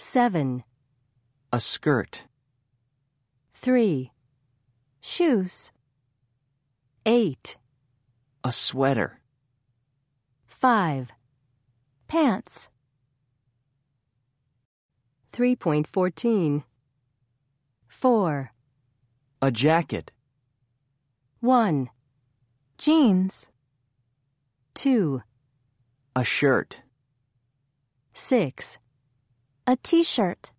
7. A skirt. 3. Shoes. 8. A sweater. 5. Pants. 3.14. 4. A jacket. 1. Jeans. 2. A shirt. 6. A t-shirt.